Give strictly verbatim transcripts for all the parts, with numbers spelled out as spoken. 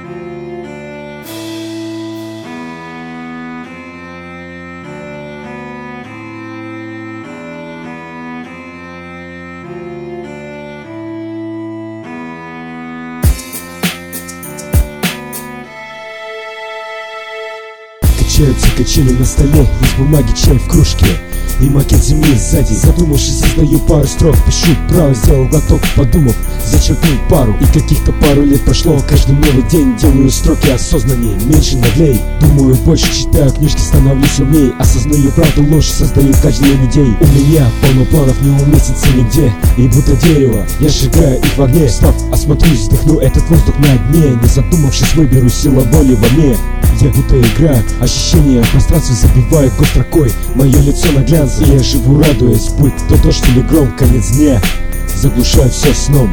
Качаются качели на столе, из бумаги чай в кружке и макет земли сзади. Задумавшись, создаю пару строк, пишу право, сделал глоток, подумав, зачеркнул пару. И каких-то пару лет прошло, каждый новый день делаю строки осознанней, меньше наглей. Думаю больше, читаю книжки, становлюсь умней. Осознаю правду, ложь, создаю каждый людей. У меня полно планов, не уместится нигде, и будто дерево я сжигаю их в огне. Встав, осмотрюсь, вдохну этот воздух на дне. Не задумавшись, выберу сила воли во мне. Я будто играю, ощущения в пространстве забивают год строкой. Мое лицо на глянце, и я живу, радуясь, будь то дождь или гром, конец дня заглушаю все сном.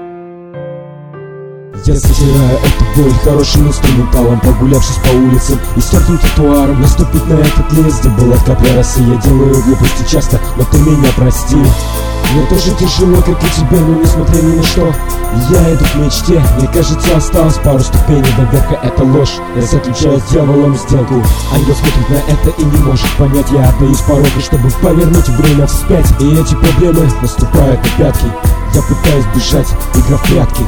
Я затираю эту боль хорошим инструменталом, прогулявшись по улицам и стертым тротуаром. Наступить на этот лес, где была капля росы. Я делаю глупости часто, но ты меня прости. Мне тоже тяжело, как и тебе, но несмотря ни на что, я иду к мечте. Мне кажется, осталось пару ступеней до верха, это ложь. Я заключаю с дьяволом сделку. Ангел смотрит на это и не может понять. Я отдаюсь пороку, чтобы повернуть время вспять. И эти проблемы наступают на пятки. Я пытаюсь бежать, игра в прятки.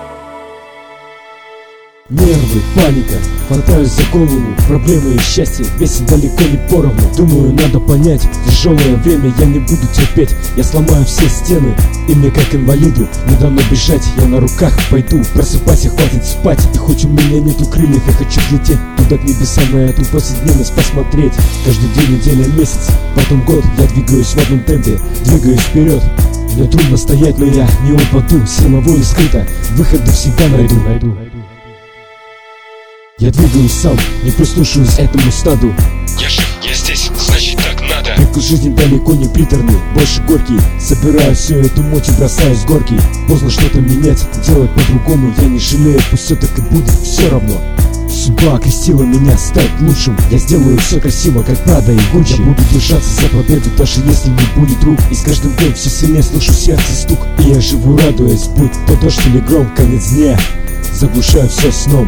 Нервы, паника, хватаюсь за голову. Проблемы и счастье весят далеко не поровну. Думаю, надо понять, тяжелое время я не буду терпеть. Я сломаю все стены, и мне как инвалиду не дано бежать. Я на руках пойду, просыпайся, хватит спать. И хоть у меня нету крыльев, я хочу лететь туда к небесам, на эту повседневность посмотреть. Каждый день, неделя, месяц, потом год. Я двигаюсь в одном темпе, двигаюсь вперед. Мне трудно стоять, но я не упаду. Сила воли скрыта, выходы всегда найду, найду. Я двигаюсь сам, не прислушиваюсь этому стаду. Я жив, я здесь, значит так надо. Привкус жизни далеко не приторный, больше горький. Собираю всю эту муть и бросаюсь с горки. Поздно что-то менять, делать по-другому я не жалею, пусть все так и будет, все равно. Судьба окрестила меня стать лучшим. Я сделаю все красиво, как Прада и Гуччи. Я буду держаться за победу, даже если не будет рук. И с каждым днем все сильнее слышу сердце стук. И я живу, радуясь, будь то дождь или гром, конец дня заглушаю все сном.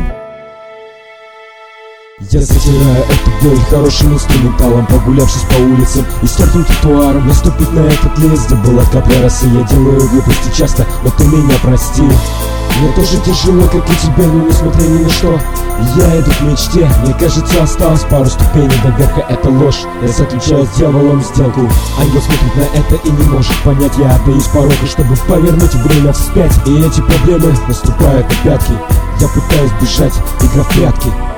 Я затираю эту боль хорошим инструменталом, прогулявшись по улицам и стертым тротуаром. Наступить на этот лес, где была капля росы. Я делаю глупости часто, но ты меня прости. Мне тоже тяжело, как и тебе, но несмотря ни на что, я иду к мечте. Мне кажется, осталось пару ступеней до верха, это ложь. Я заключаю с дьяволом сделку. Ангел смотрит на это и не может понять. Я отдаюсь пороку, чтобы повернуть время вспять. И эти проблемы наступают на пятки. Я пытаюсь бежать, игра в прятки.